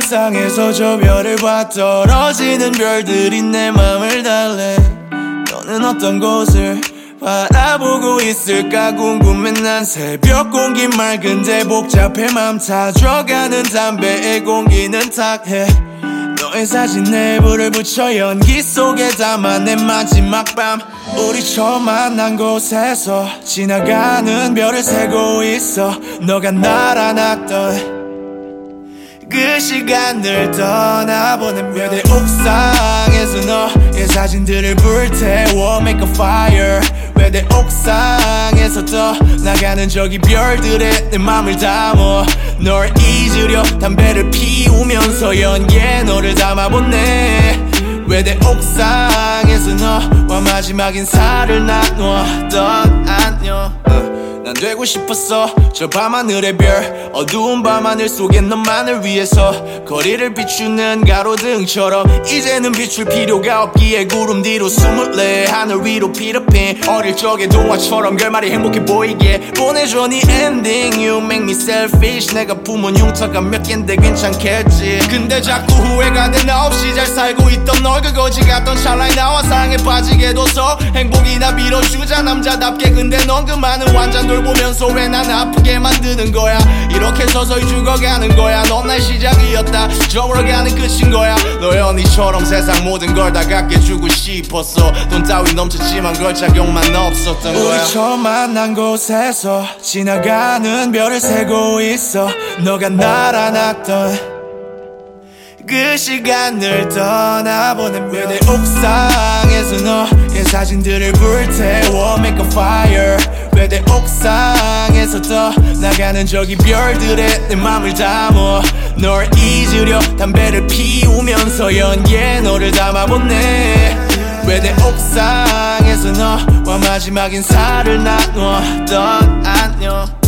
옥상에서 저 별을 봐 떨어지는 별들이 내 맘을 달래. 너는 어떤 곳을 바라보고 있을까 궁금해. 난 새벽 공기 맑은데 복잡해. 맘 타줘가는 담배의 공기는 탁해. 너의 사진에 불을 붙여 연기 속에 담아 내 마지막 밤. 우리 처음 만난 곳에서 지나가는 별을 세고 있어. 너가 날아놨던 그 시간을 떠나보낸 묘대 옥상에서 너의 사진들을 불태워 Make a fire. 외대 옥상에서 떠나가는 저기 별들에 내 맘을 담아 널 잊으려 담배를 피우면서 연기에 너를 담아보네. 외대 옥상에서 너와 마지막 인사를 나누었던 안녕. 난 되고 싶었어 저 밤하늘의 별. 어두운 밤하늘 속에 너만을 위해서 거리를 비추는 가로등처럼 이제는 비출 필요가 없기에 구름 뒤로 숨을 내. 하늘 위로 피르핀 어릴 적의 동화처럼 결말이 행복해 보이게 보내줘 네 엔딩. You make me selfish. 내가 품은 흉터가 몇 갠데 괜찮겠지. 근데 자꾸 후회가 돼. 나 없이 잘 살고 있던 널 그 거지 같던 찰나에 나와 사랑에 빠지게 둬서 행복이나 빌어주자 남자답게. 근데 넌 그 많은 완전들 보면서 왜 난 아프게 만드는 거야. 이렇게 서서히 죽어가는 거야. 넌 날 시작이었다 저물어가는 끝인 거야. 너 연희처럼 세상 모든 걸 다 갖게 주고 싶었어. 돈 따위 넘쳤지만 그럴 자격만 없었던 거야. 우리 처음 만난 곳에서 지나가는 별을 세고 있어. 너가 날아놨던 그 시간을 떠나보낸 묘대 옥상에서 너의 사진들을 불태워 Make a fire. 외대 옥상에서 떠나가는 저기 별들에 내 맘을 담아 널 잊으려 담배를 피우면서 연기에 너를 담아보네. 외대 옥상에서 너와 마지막 인사를 나누었던 안녕.